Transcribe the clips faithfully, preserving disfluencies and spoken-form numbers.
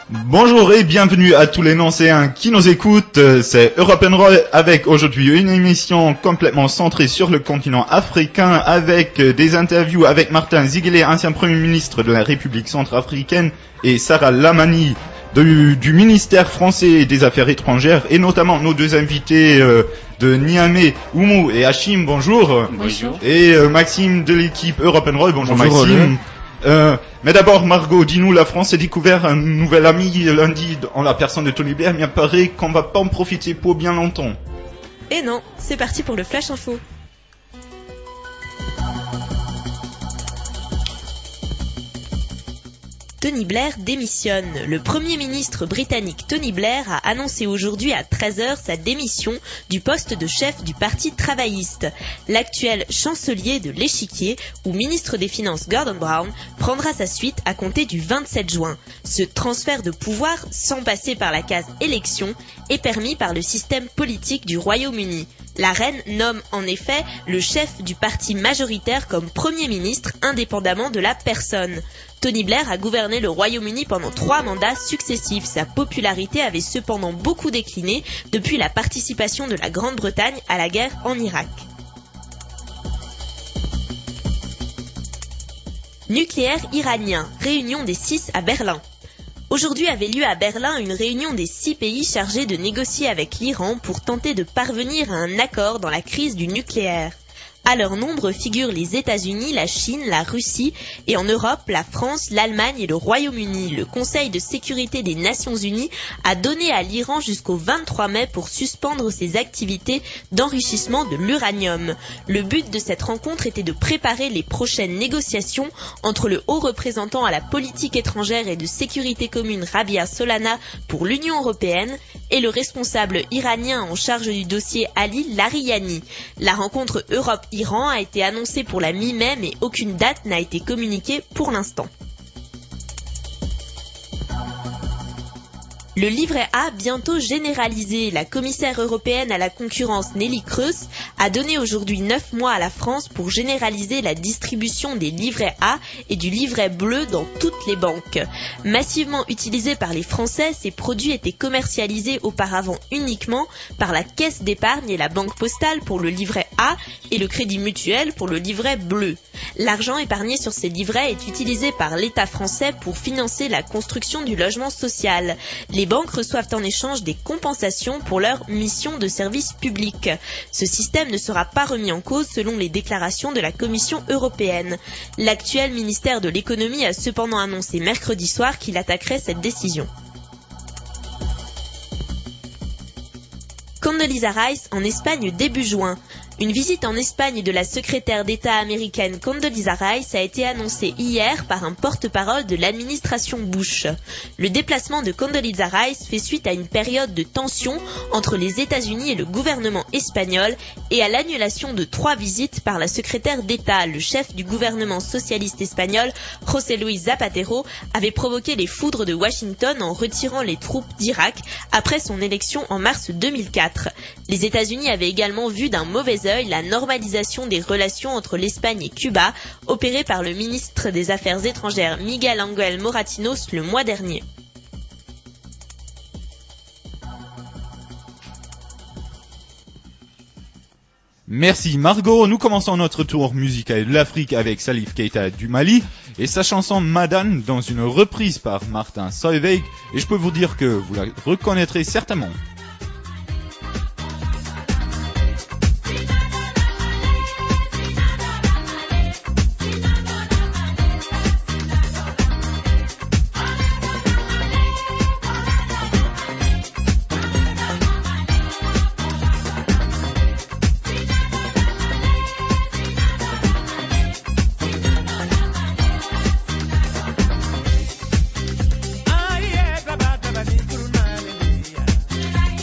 Bonjour et bienvenue à tous les Nancéens qui nous écoutent. C'est Europe and Roll avec aujourd'hui une émission complètement centrée sur le continent africain avec des interviews avec Martin Ziguélé, ancien Premier ministre de la République centrafricaine, et Sarah Lamani de, du ministère français des Affaires étrangères, et notamment nos deux invités euh, de Niamey, Oumou et Hachim. Bonjour. Bonjour. Et euh, Maxime de l'équipe Europe and Roll. Bonjour, Bonjour Maxime. Euh, mais d'abord, Margot, dis-nous, la France a découvert un nouvel ami lundi en la personne de Tony Blair, mais il paraît qu'on va pas en profiter pour bien longtemps. Et non, c'est parti pour le Flash Info. Tony Blair démissionne. Le Premier ministre britannique Tony Blair a annoncé aujourd'hui à treize heures sa démission du poste de chef du Parti travailliste. L'actuel chancelier de l'Échiquier, ou ministre des Finances Gordon Brown, prendra sa suite à compter du vingt-sept juin. Ce transfert de pouvoir, sans passer par la case élection, est permis par le système politique du Royaume-Uni. La reine nomme en effet le chef du parti majoritaire comme Premier ministre indépendamment de la personne. Tony Blair a gouverné le Royaume-Uni pendant trois mandats successifs. Sa popularité avait cependant beaucoup décliné depuis la participation de la Grande-Bretagne à la guerre en Irak. Nucléaire iranien, réunion des six à Berlin. Aujourd'hui avait lieu à Berlin une réunion des six pays chargés de négocier avec l'Iran pour tenter de parvenir à un accord dans la crise du nucléaire. À leur nombre figurent les États-Unis, la Chine, la Russie et en Europe, la France, l'Allemagne et le Royaume-Uni. Le Conseil de sécurité des Nations Unies a donné à l'Iran jusqu'au vingt-trois mai pour suspendre ses activités d'enrichissement de l'uranium. Le but de cette rencontre était de préparer les prochaines négociations entre le haut représentant à la politique étrangère et de sécurité commune Rabia Solana pour l'Union européenne et le responsable iranien en charge du dossier Ali Lariyani. La rencontre Europe Iran a été annoncé pour la mi-mai, mais aucune date n'a été communiquée pour l'instant. Le livret A bientôt généralisé. La commissaire européenne à la concurrence Nelly Kroes a donné aujourd'hui neuf mois à la France pour généraliser la distribution des livrets A et du livret bleu dans toutes les banques. Massivement utilisés par les Français, ces produits étaient commercialisés auparavant uniquement par la Caisse d'épargne et la Banque postale pour le livret A et le Crédit mutuel pour le livret bleu. L'argent épargné sur ces livrets est utilisé par l'État français pour financer la construction du logement social. Les banques reçoivent en échange des compensations pour leur mission de service public. Ce système ne sera pas remis en cause selon les déclarations de la Commission européenne. L'actuel ministère de l'économie a cependant annoncé mercredi soir qu'il attaquerait cette décision. Condoleezza Rice en Espagne début juin. Une visite en Espagne de la secrétaire d'État américaine Condoleezza Rice a été annoncée hier par un porte-parole de l'administration Bush. Le déplacement de Condoleezza Rice fait suite à une période de tension entre les États-Unis et le gouvernement espagnol et à l'annulation de trois visites par la secrétaire d'État. Le chef du gouvernement socialiste espagnol, José Luis Zapatero, avait provoqué les foudres de Washington en retirant les troupes d'Irak après son élection en mars deux mille quatre. Les États-Unis avaient également vu d'un mauvais œil la normalisation des relations entre l'Espagne et Cuba, opérée par le ministre des Affaires étrangères Miguel Ángel Moratinos le mois dernier. Merci Margot. Nous commençons notre tour musical de l'Afrique avec Salif Keita du Mali et sa chanson Madane dans une reprise par Martin Solveig, et je peux vous dire que vous la reconnaîtrez certainement. Ay, eh, baba, baba, ni kurunale, ya.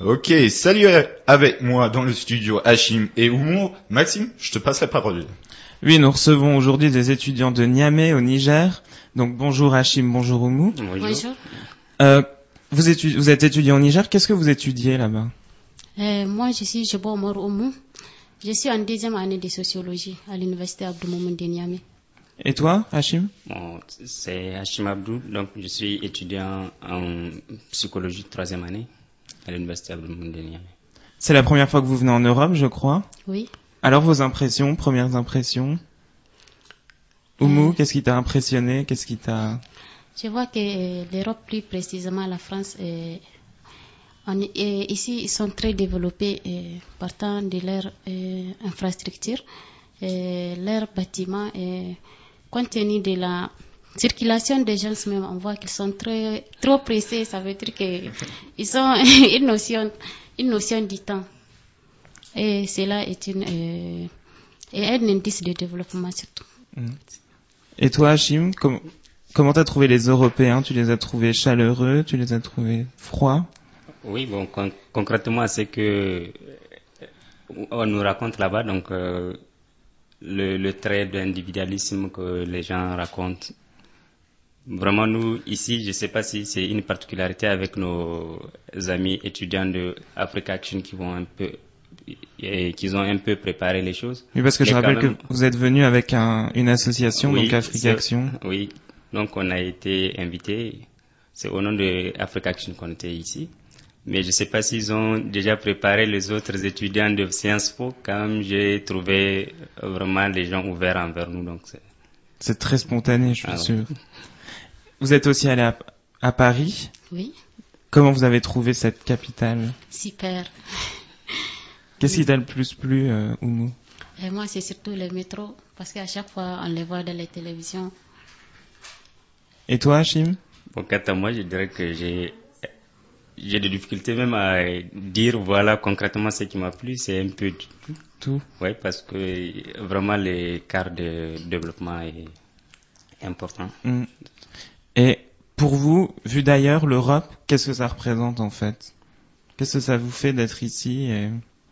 Ok, salut avec moi dans le studio Hachim et Oumou. Maxime, je te passe la parole. Oui, nous recevons aujourd'hui des étudiants de Niamey au Niger. Donc bonjour Hachim, bonjour Oumou. Bonjour. Euh, vous, étu- vous êtes étudiant au Niger, qu'est-ce que vous étudiez là-bas? Euh, moi, je suis Jebo Omar Oumou. Je suis en deuxième année de sociologie à l'université Abdou Moumoun de Niamey. Et toi, Hachim? Bon, c'est Hachim Abdou, donc je suis étudiant en psychologie de troisième année à l'université Abdou Moumoun de Niamey. C'est la première fois que vous venez en Europe, je crois. Oui. Alors vos impressions, premières impressions? Oumou, Euh, qu'est-ce qui t'a impressionné? Qu'est-ce qui t'a... Je vois que euh, l'Europe, plus précisément la France, euh, on est- euh, ici, ils sont très développés euh, partant de leur euh, infrastructure, euh, leurs bâtiments. Et compte tenu de la circulation des gens, même, on voit qu'ils sont très, trop pressés. Ça veut dire qu'ils ont une notion, une notion du temps. Et cela est, une, euh, est un indice de développement surtout. Et toi, Hachim, com- comment t'as trouvé les Européens? Tu les as trouvés chaleureux? Tu les as trouvés froids? Oui, bon, con- concrètement, c'est que euh, on nous raconte là-bas, donc euh, le, le trait d'individualisme que les gens racontent. Vraiment, nous, ici, je ne sais pas si c'est une particularité avec nos amis étudiants de Africa Action qui vont un peu, et qui ont un peu préparé les choses. Oui, parce que je Mais rappelle quand même- que vous êtes venu avec un, une association, Oui, donc Africa c'est- Action. Oui, donc on a été invités. C'est au nom de Africa Action qu'on était ici. Mais je ne sais pas s'ils ont déjà préparé les autres étudiants de Sciences Po. Quand même, j'ai trouvé vraiment les gens ouverts envers nous. Donc c'est... C'est très spontané, je suis Ah ouais. sûr. Vous êtes aussi allé à, à Paris. Oui, Comment vous avez trouvé cette capitale? super. Qu'est-ce qui t'a le plus plu, euh, Oumou? Et moi, c'est surtout les métros, parce qu'à chaque fois, on les voit dans les télévisions. Et toi, Hachim? Bon, quant à moi, je dirais que j'ai, j'ai des difficultés même à dire voilà concrètement ce qui m'a plu. C'est un peu du tout. Tout. Oui, parce que vraiment l'écart de développement est important. Mm. Et pour vous, vu d'ailleurs, l'Europe, qu'est-ce que ça représente en fait? Qu'est-ce que ça vous fait d'être ici et...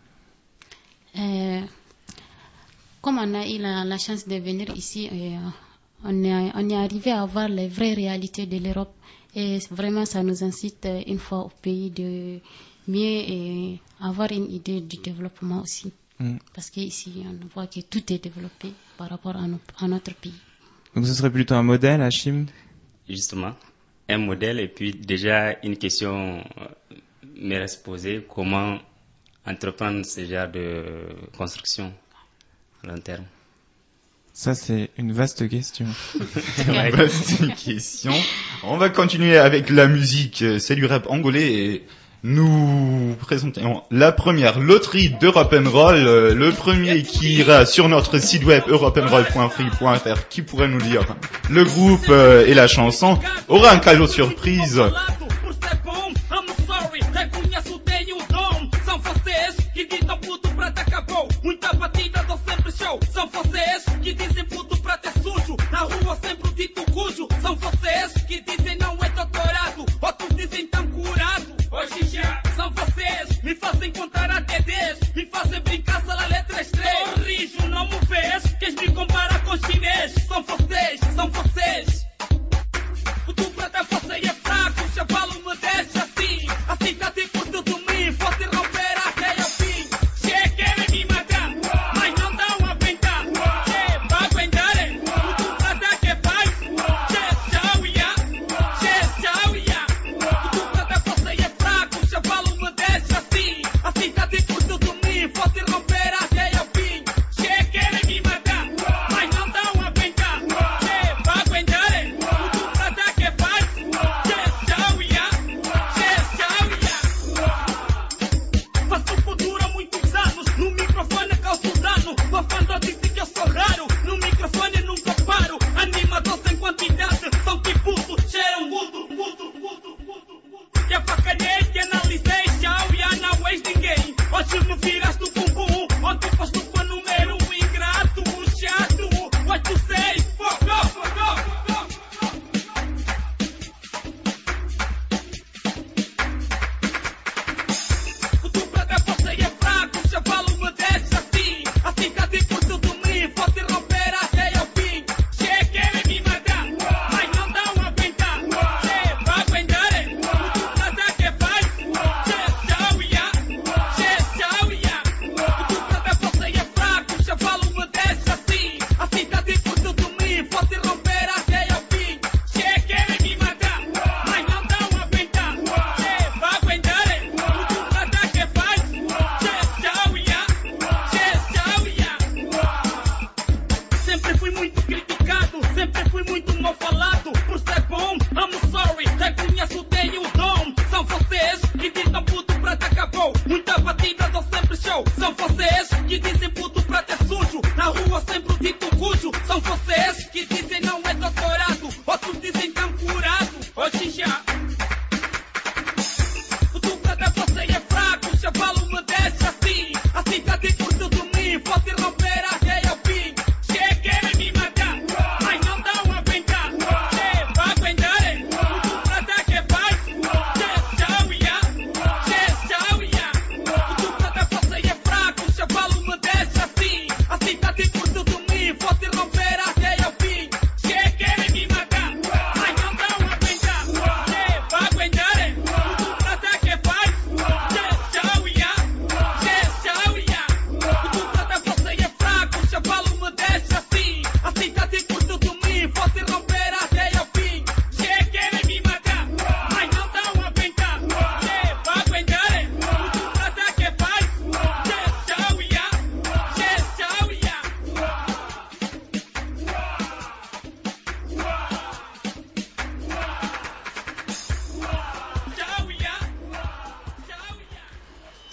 Euh, comme on a eu la, la chance de venir ici, euh, on, est, on est arrivé à voir les vraies réalités de l'Europe. Et vraiment, ça nous incite euh, une fois au pays de mieux et avoir une idée du développement aussi. Mm. Parce qu'ici, on voit que tout est développé par rapport à, no- à notre pays. Donc ce serait plutôt un modèle, Hachim? Justement, un modèle et puis déjà une question euh, me reste posée, comment entreprendre ce genre de construction à long terme. Ça, c'est une vaste question. Ouais. Bah, c'est une question. On va continuer avec la musique. C'est du rap angolais et nous présentons la première loterie d'Europe and Roll. Euh, Le premier qui ira sur notre site web europe and roll point free point f r, qui pourrait nous dire le groupe euh, et la chanson, aura un cadeau surprise. Por ser bom, I'm sorry, reconheço, tenho dom. São vocês que gritam puto prata acabou. Muita batida, dou sempre show. São vocês que dizem puto prata é sujo. Na rua sempre o dito cujo. São vocês que dizem não é doutorado. Outros dizem tão curado. Hoje já são vocês, me fazem contar até dez. Me fazem brincar, sala letras três. Corrijo, não me vês, queres me comparar com chinês. São vocês, são vocês. O tu prata você é fraco, chavalo me deixa assim. Assim tá tipo tudo mim, fosse romper até ao fim. Che querem me matar, mas não dão a aguentar. Che, vai aguentar, o tu prata que faz. Che, tchau, ia.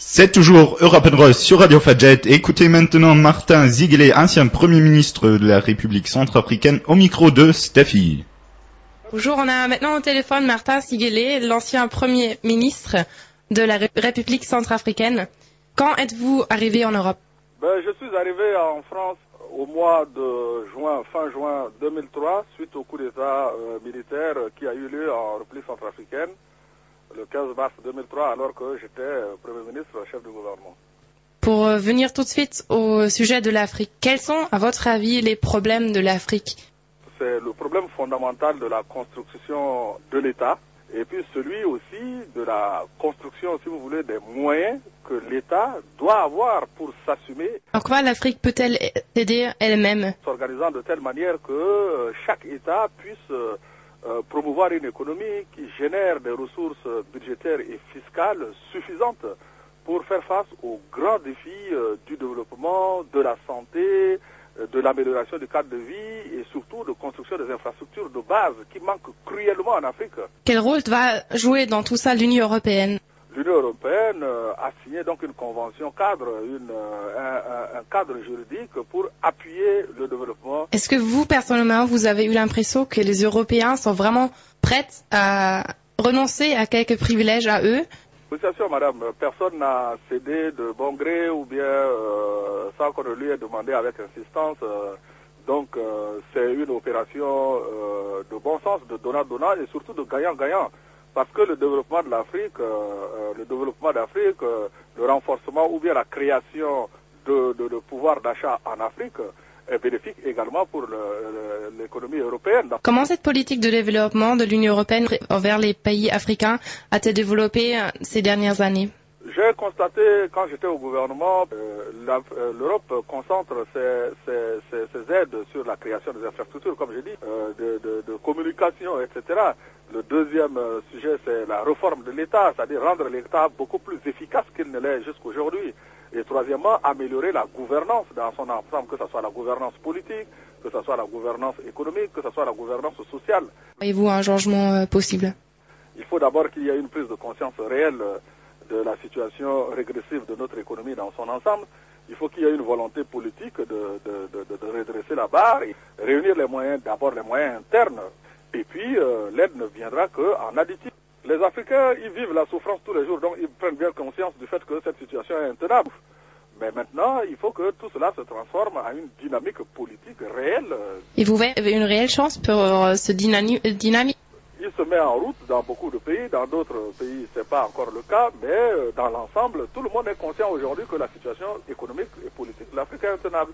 C'est toujours Europe and Roll sur Radio Fadjet. Écoutez maintenant Martin Ziguélé, ancien Premier ministre de la République centrafricaine, au micro de Steffi. Bonjour, on a maintenant au téléphone Martin Ziguélé, l'ancien Premier ministre de la Ré- République centrafricaine. Quand êtes-vous arrivé en Europe? Ben, je suis arrivé en France au mois de juin, fin juin deux mille trois, suite au coup d'État euh, militaire qui a eu lieu en République centrafricaine le quinze mars deux mille trois, alors que j'étais euh, Premier ministre, chef du gouvernement. Pour euh, venir tout de suite au sujet de l'Afrique, quels sont, à votre avis, les problèmes de l'Afrique? C'est le problème fondamental de la construction de l'État, et puis celui aussi de la construction, si vous voulez, des moyens que l'État doit avoir pour s'assumer. En quoi l'Afrique peut-elle aider elle-même? S'organisant de telle manière que euh, chaque État puisse euh, euh, promouvoir une économie qui génère des ressources budgétaires et fiscales suffisantes pour faire face aux grands défis euh, du développement, de la santé, euh, de l'amélioration du cadre de vie et surtout de construction des infrastructures de base qui manquent cruellement en Afrique. Quel rôle va jouer dans tout ça l'Union européenne? L'Union européenne euh, a signé donc une convention cadre, une, euh, un, un, un cadre juridique pour appuyer le développement. Est-ce que vous, personnellement, vous avez eu l'impression que les Européens sont vraiment prêts à renoncer à quelques privilèges à eux? Oui, bien sûr, madame, personne n'a cédé de bon gré ou bien euh, sans qu'on ne lui ait demandé avec insistance. Euh, donc, euh, c'est une opération euh, de bon sens, de donnant-donnant et surtout de gagnant-gagnant. Parce que le développement de l'Afrique, euh, le développement d'Afrique, euh, le renforcement ou bien la création de, de, de pouvoir d'achat en Afrique est bénéfique également pour le, le, l'économie européenne. Comment cette politique de développement de l'Union européenne envers les pays africains a-t-elle développé ces dernières années? J'ai constaté, quand j'étais au gouvernement, euh, la, euh, l'Europe concentre ses, ses, ses, ses aides sur la création des infrastructures, comme j'ai dit, euh, de, de, de communication, et cetera. Le deuxième euh, sujet, c'est la réforme de l'État, c'est-à-dire rendre l'État beaucoup plus efficace qu'il ne l'est jusqu'aujourd'hui. Et troisièmement, améliorer la gouvernance dans son ensemble, que ce soit la gouvernance politique, que ce soit la gouvernance économique, que ce soit la gouvernance sociale. Voyez-vous un changement euh, possible? Il faut d'abord qu'il y ait une prise de conscience réelle euh, de la situation régressive de notre économie dans son ensemble. Il faut qu'il y ait une volonté politique de, de, de, de, de redresser la barre, et réunir les moyens, d'abord les moyens internes, et puis euh, l'aide ne viendra qu'en additif. Les Africains, ils vivent la souffrance tous les jours, donc ils prennent bien conscience du fait que cette situation est intenable. Mais maintenant, il faut que tout cela se transforme en une dynamique politique réelle. Et vous avez une réelle chance pour euh, ce dynami- dynamique? Il se met en route dans beaucoup de pays, dans d'autres pays c'est pas encore le cas, mais euh, dans l'ensemble, tout le monde est conscient aujourd'hui que la situation économique et politique de l'Afrique est intenable.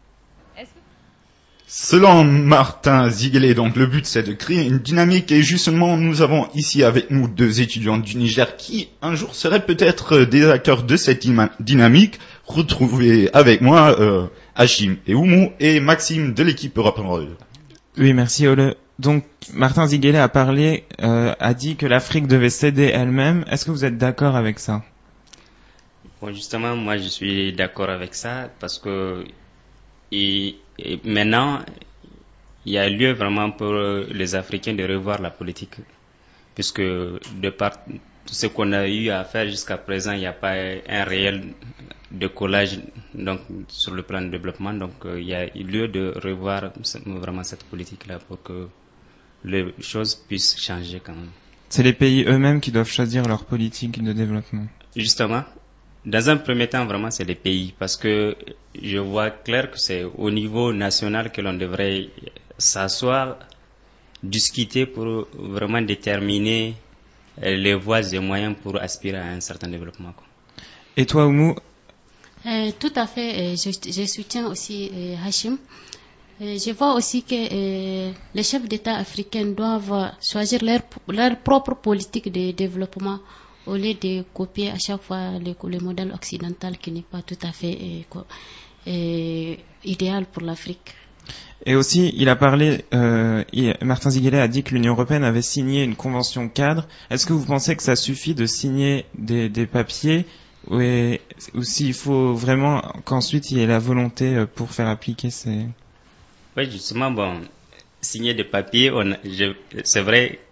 Selon Martin Ziguélé, donc le but c'est de créer une dynamique et justement nous avons ici avec nous deux étudiants du Niger qui un jour seraient peut-être des acteurs de cette dynamique. Retrouvez avec moi euh, Hachim et Oumou et Maxime de l'équipe Europe and Roll. Oui, merci Ole. Donc Martin Ziguélé a parlé, euh, a dit que l'Afrique devait s'aider elle-même. Est-ce que vous êtes d'accord avec ça? Bon, justement, moi je suis d'accord avec ça parce que et, et maintenant il y a lieu vraiment pour les Africains de revoir la politique, puisque de par tout ce qu'on a eu à faire jusqu'à présent, il n'y a pas un réel décollage donc sur le plan de développement. Donc euh, il y a lieu de revoir vraiment cette politique-là pour que les choses puissent changer quand même. C'est les pays eux-mêmes qui doivent choisir leur politique de développement. Justement, dans un premier temps, vraiment, c'est les pays, parce que je vois clair que c'est au niveau national que l'on devrait s'asseoir, discuter pour vraiment déterminer les voies et moyens pour aspirer à un certain développement. Et toi, Oumou? Euh, tout à fait, euh, je, je soutiens aussi euh, Hachim. Euh, je vois aussi que euh, les chefs d'État africains doivent choisir leur, leur propre politique de développement au lieu de copier à chaque fois le, le modèle occidental qui n'est pas tout à fait euh, euh, idéal pour l'Afrique. Et aussi, il a parlé, euh, il, Martin Ziguélé a dit que l'Union européenne avait signé une convention cadre. Est-ce que vous pensez que ça suffit de signer des, des papiers ou, ou s'il faut vraiment qu'ensuite il y ait la volonté pour faire appliquer ces... Oui, justement, bon, signer des papiers, on, je, c'est vrai,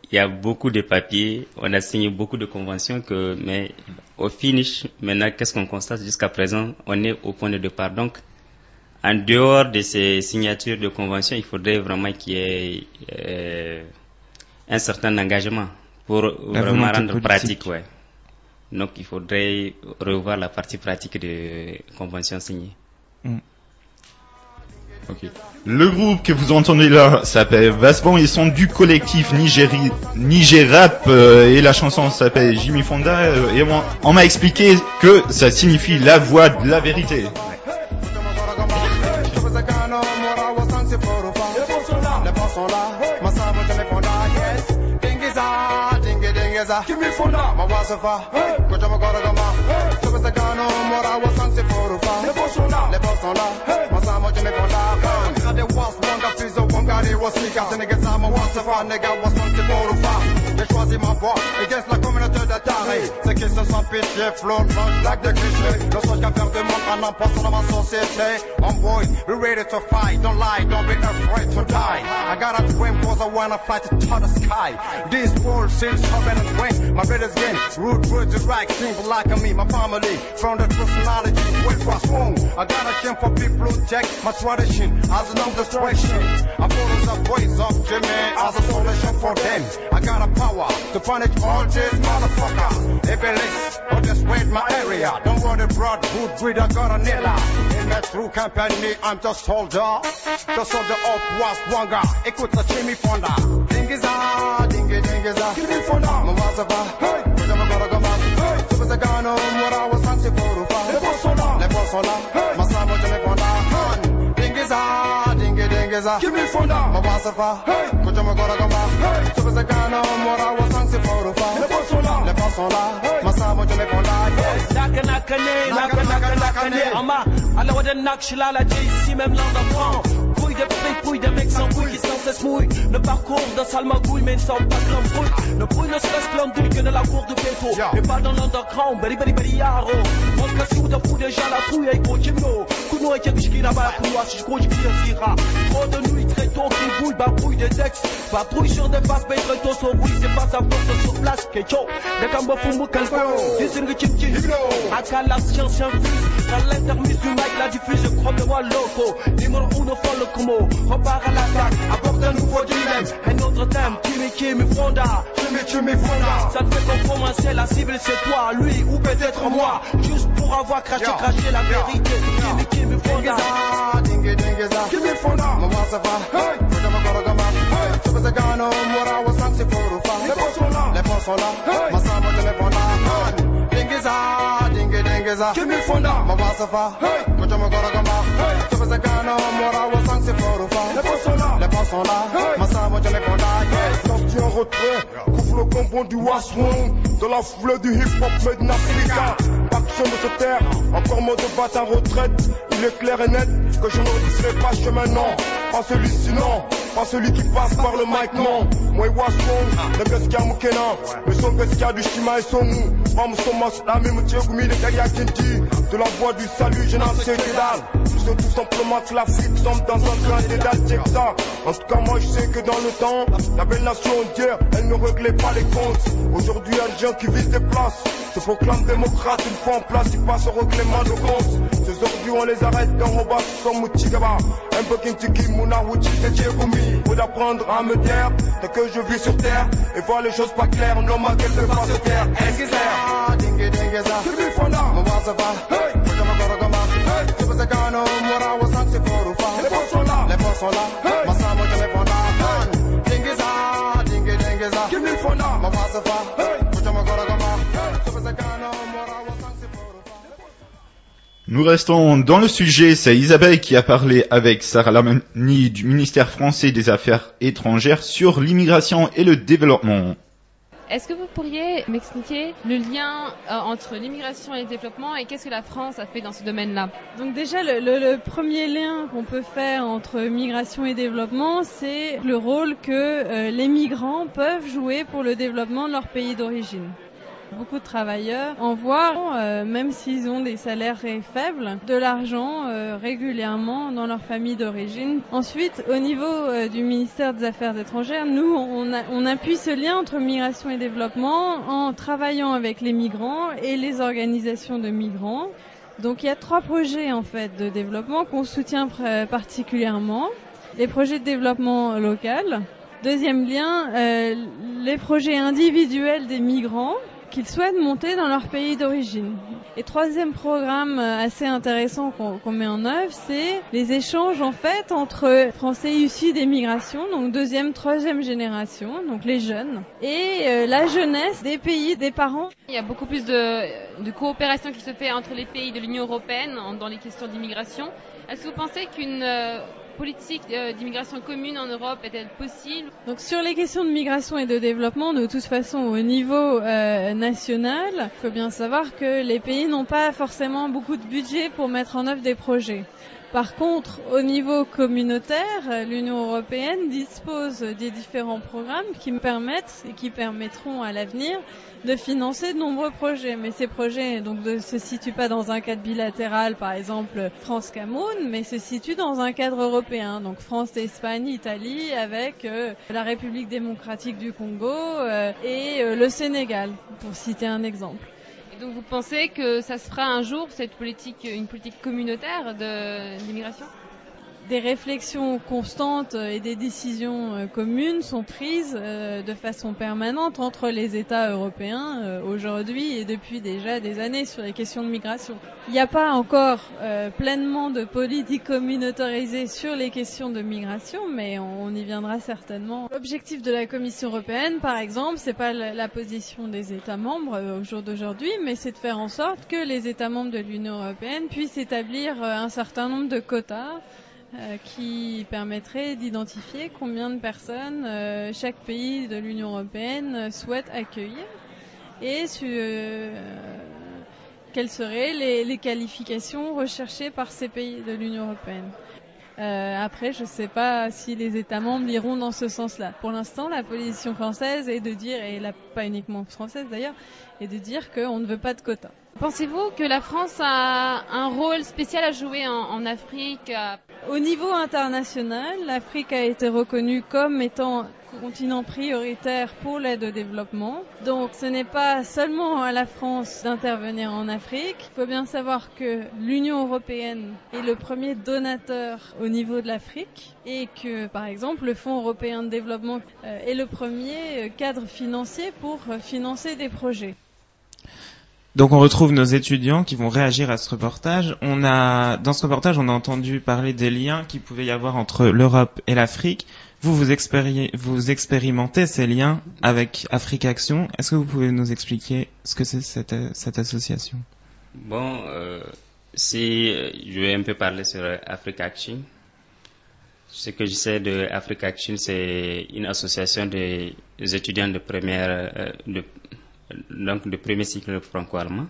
il y a beaucoup de papiers, on a signé beaucoup de conventions, que, mais au finish, maintenant, qu'est-ce qu'on constate jusqu'à présent? On est au point de départ. Donc, en dehors de ces signatures de conventions, il faudrait vraiment qu'il y ait euh, un certain engagement pour La vraiment volonté rendre politique. pratique. Ouais. Donc, il faudrait revoir la partie pratique de conventions signées. Mm. Ok. Le groupe que vous entendez là s'appelle Vasbon, ils sont du collectif Nigéri, Nigérap euh, et la chanson s'appelle Jimmy Fonda euh, et on, on m'a expliqué que ça signifie la voix de la vérité. J'ai choisi ma voix against la communauté de tarés. Ceux qui se sentent pitié, flottent, mangent like de clichés. Le seul qu'à faire de monde en emportant dans ma société. On boy, we ready to fight. Don't lie, don't be afraid to die. I gotta dream cause I wanna fly to touch the sky. This world seems open and swing. My brothers game, root, root, direct, simple like me. My family, from the personality, wait for swung. I got a shame for people who check my tradition as an demonstration. I follow the voice of Jimmy as a solution for them. I got a power to punish all these motherfuckers. Iblis, or just wait my area. Don't worry, broad, good breed, I got a nilla. In my true company, I'm just soldier. The soldier of Waswanga. Écoute ça, Jimmy Fonda. Dingiza, dingy, dingiza. Jimmy Fonda. Mawazava. Hey, Jimmy Goragama. Hey, Super Sagano, Mura was Santi Porufa. Le Bosola. Le Bosola. Hey, Masamo Jimmy Fonda. Dingiza, dingy, dingiza. Jimmy Fonda. Mawazava. Hey, Jimmy Goragama. Hey, Super Sagano, Mura was Santi Porufa. Le Bosola. Le Bosola. Hey, Masamo Jimmy Fonda. Naka naka ne, naka naka naka ne. Ama, alors on est nak, je suis là, là, ici même l'an d'apprend. Couille de prix, couille de mecs sans couille qui sans cesse mouille. Le parcours d'un sale magouille, mais ne sort pas de l'embrouille. Le bruit ne serait-ce que l'endule que de la cour de pétro. Et pas dans l'underground, bari bari bari yaro. Mon cassou de fou déjà la trouille avec gros chimno. Kuno et quelque qui là-bas, couloir, si je crois que je tira. Trop de nuit, très tôt, qui bouille, babouille des textes. Babouille sur des faces, mais très tôt, son bruit, c'est pas sa force sur place. Kecho, des cambos fumou, calco. Disons que chim chim. À la science infuse, dans l'intermise du mic, la diffuse, crois-moi loco. Numéro uno, faut le como. Repart à l'attaque, apporte un nouveau dilemme. Un autre thème, Kimi Kimi Fonda. Kimi Kimi Fonda. Ça te fait qu'on commencer, la cible c'est toi, lui ou peut-être moi. Juste pour avoir craché, craché la vérité. Kimi Kimi Fonda. Dingue, dingue, Kimi Fonda. Maman ça va. Hey, Kujama Gorogama. Hey, Super Sagano, Mura was Santi Porufa. Les bons sont là, les bons sont là. Hey, Masamo Jimmy Fonda. Dingiza, dingy, dingiza. Kimi Fonda. Maman ça va. Hey, Kujama Gorogama. Hey, Super Sagano, Mura was Santi Porufa. Les bons sont là, les bons sont là. Hey, Masamo Jimmy Fonda. Yes. Sorti en retrait, couvre le combo du Waswong. Dans la foulée du hip-hop made in Africa. Action de cette terre, encore mot de battre en retraite. Il est clair et net que je ne retisserai pas chemin, non. Pas celui sinon, pas celui qui passe par le mic, non. Moi et Waswong, le Gaskia Mukena. Mais son Gaskia du Shima et son mou. Bam Somas, la même Tchegumi, le Kaya Kinti. De la voix du salut, je n'en sais que dalle. Je sais tout simplement que l'Afrique sommes dans un train d'édal, check ça. En tout cas, moi je sais que dans le temps, la belle nation d'hier, elle ne réglait pas les comptes. Aujourd'hui, il y a des gens qui visent des places. Se proclament démocrates, une fois en place, ils passent au règlement de compte. Ces ordures, on les arrête dans Roba, comme Moutigaba. Un peu Kintiki, Mouna, Wuchi, Tchegumi. Faut d'apprendre à me taire, dès que je vis sur terre. Et voir les choses pas claires, non, ma gueule ne pas se taire. Est-ce dingue, dingue, ça. Kimi Fonda. Maman ça va. Hey, Kujama Gorogama. Hey, Super Sagano, Mura was Santi Porufa. Les bons sont là, les bons sont là. Hey, Masamo Jimmy Fonda. Dingue, ça, dingue, dingue, ça. Kimi Fonda. Maman ça va. Hey, Kujama Gorogama. Hey, Super Sagano, Mura was Santi Porufa. Nous restons dans le sujet, c'est Isabelle qui a parlé avec Sarah Lamani du ministère français des Affaires étrangères sur l'immigration et le développement. Est-ce que vous pourriez m'expliquer le lien euh, entre l'immigration et le développement et qu'est-ce que la France a fait dans ce domaine-là? Donc déjà, le, le, le premier lien qu'on peut faire entre migration et développement, c'est le rôle que euh, les migrants peuvent jouer pour le développement de leur pays d'origine. Beaucoup de travailleurs envoient, euh, même s'ils ont des salaires faibles, de l'argent euh, régulièrement dans leur famille d'origine. Ensuite, au niveau euh, du ministère des Affaires étrangères, nous, on, a, on appuie ce lien entre migration et développement en travaillant avec les migrants et les organisations de migrants. Donc il y a trois projets en fait de développement qu'on soutient pr- particulièrement. Les projets de développement local. Deuxième lien, euh, les projets individuels des migrants qu'ils souhaitent monter dans leur pays d'origine. Et troisième programme assez intéressant qu'on, qu'on met en œuvre, c'est les échanges en fait entre Français issus des migrations, donc deuxième, troisième génération, donc les jeunes, et euh, la jeunesse des pays des parents. Il y a beaucoup plus de, de coopération qui se fait entre les pays de l'Union européenne dans les questions d'immigration. Est-ce que vous pensez qu'une euh, politique euh, d'immigration commune en Europe est-elle possible? Donc sur les questions de migration et de développement, de toute façon au niveau euh, national, il faut bien savoir que les pays n'ont pas forcément beaucoup de budget pour mettre en œuvre des projets. Par contre, au niveau communautaire, l'Union européenne dispose des différents programmes qui me permettent et qui permettront à l'avenir de financer de nombreux projets. Mais ces projets donc, ne se situent pas dans un cadre bilatéral, par exemple France-Cameroun, mais se situent dans un cadre européen. Donc France, Espagne, Italie, avec euh, la République démocratique du Congo euh, et euh, le Sénégal, pour citer un exemple. Donc vous pensez que ça se fera un jour, cette politique, une politique communautaire de, d'immigration? Des réflexions constantes et des décisions communes sont prises de façon permanente entre les États européens aujourd'hui et depuis déjà des années sur les questions de migration. Il n'y a pas encore euh, pleinement de politique communautarisée sur les questions de migration, mais on y viendra certainement. L'objectif de la Commission européenne, par exemple, c'est pas la position des États membres au jour d'aujourd'hui, mais c'est de faire en sorte que les États membres de l'Union européenne puissent établir un certain nombre de quotas Euh, qui permettrait d'identifier combien de personnes euh, chaque pays de l'Union européenne souhaite accueillir et euh, quelles seraient les, les qualifications recherchées par ces pays de l'Union européenne. Euh, après, je ne sais pas si les États membres iront dans ce sens-là. Pour l'instant, la position française est de dire, et la, pas uniquement française d'ailleurs, est de dire qu'on ne veut pas de quotas. Pensez-vous que la France a un rôle spécial à jouer en, en Afrique? Au niveau international, l'Afrique a été reconnue comme étant continent prioritaire pour l'aide au développement. Donc ce n'est pas seulement à la France d'intervenir en Afrique. Il faut bien savoir que l'Union européenne est le premier donateur au niveau de l'Afrique et que par exemple le Fonds européen de développement est le premier cadre financier pour financer des projets. Donc on retrouve nos étudiants qui vont réagir à ce reportage. On a, dans ce reportage, on a entendu parler des liens qu'il pouvait y avoir entre l'Europe et l'Afrique. Vous, vous, expéri- vous expérimentez ces liens avec Afrique Action. Est-ce que vous pouvez nous expliquer ce que c'est cette, cette association? Bon, euh, si je vais un peu parler sur Afrique Action. Ce que je sais de Afrique Action, c'est une association des étudiants de première, euh, de, donc de premier cycle franco-allemand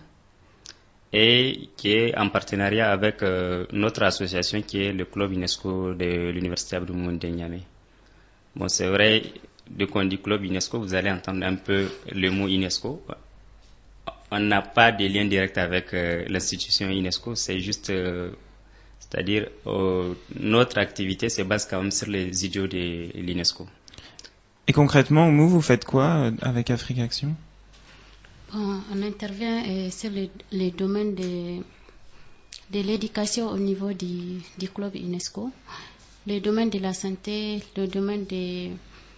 et qui est en partenariat avec euh, notre association qui est le club UNESCO de l'Université Abdou-Moumouni de Niamey. Bon, c'est vrai, dès qu'on dit club UNESCO, vous allez entendre un peu le mot UNESCO. On n'a pas de lien direct avec euh, l'institution UNESCO, c'est juste, euh, c'est-à-dire euh, notre activité se base quand même sur les idéaux de l'UNESCO. Et concrètement, Oumou, vous faites quoi avec Afrique Action? Bon, on intervient euh, sur les, les domaines de, de l'éducation au niveau du, du club UNESCO, le domaine de la santé, le domaine de,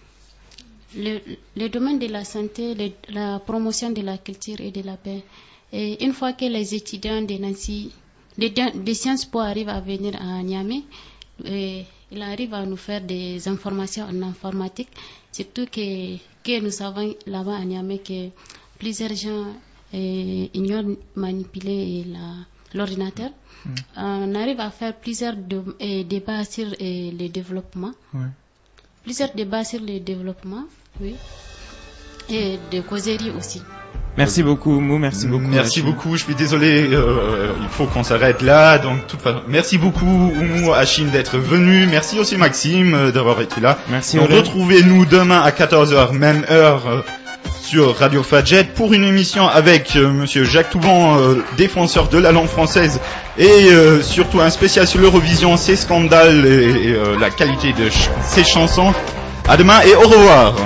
le, le domaine de la santé, le, la promotion de la culture et de la paix. Et une fois que les étudiants de Nancy, de, de Sciences Po arrivent à venir à Niamey, et ils arrivent à nous faire des informations en informatique, surtout que, que nous savons là-bas à Niamey que plusieurs gens euh, ignorent manipuler la, l'ordinateur. Mm. On arrive à faire plusieurs de, euh, débats sur euh, le développement. Ouais. Plusieurs débats sur le développement, oui. Et de causeries aussi. Merci beaucoup, Mou, merci beaucoup. Merci Hachim. beaucoup, je suis désolé, euh, il faut qu'on s'arrête là. Donc, toute façon, merci beaucoup, Oumou, Hachim, d'être venu. Merci aussi, Maxime, d'avoir été là. Merci. Donc, retrouvez-nous demain à quatorze heures, même heure. Euh, sur Radio Fadjet pour une émission avec euh, Monsieur Jacques Touvent, euh, défenseur de la langue française, et euh, surtout un spécial sur l'Eurovision, ses scandales et, et euh, la qualité de ch- ses chansons. À demain et au revoir.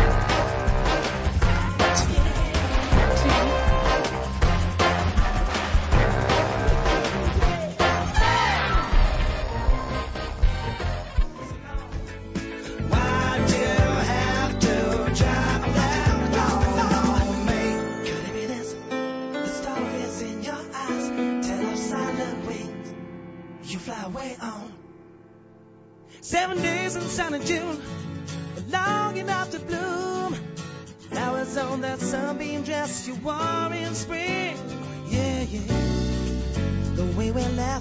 Seven days in sunny June, long enough to bloom. Flowers on that sunbeam dress you wore in spring. Yeah, yeah. The way we laugh.